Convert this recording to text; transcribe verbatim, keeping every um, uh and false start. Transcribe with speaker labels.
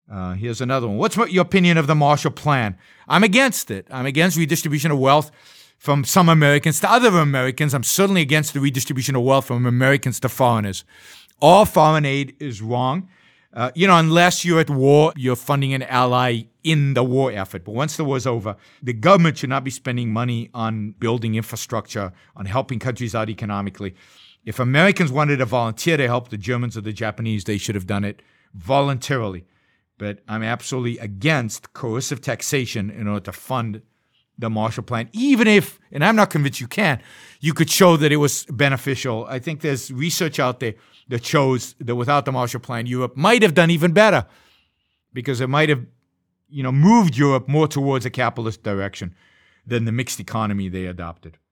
Speaker 1: Uh, here's another one. What's your opinion of the Marshall Plan? I'm against it. I'm against redistribution of wealth from some Americans to other Americans. I'm certainly against the redistribution of wealth from Americans to foreigners. All foreign aid is wrong. Uh, you know, unless you're at war, you're funding an ally in the war effort. But once the war's over, the government should not be spending money on building infrastructure, on helping countries out economically. If Americans wanted to volunteer to help the Germans or the Japanese, they should have done it voluntarily. But I'm absolutely against coercive taxation in order to fund the Marshall Plan, even if, and I'm not convinced you can, you could show that it was beneficial. I think there's research out there that shows that without the Marshall Plan, Europe might have done even better because it might have, you know, moved Europe more towards a capitalist direction than the mixed economy they adopted.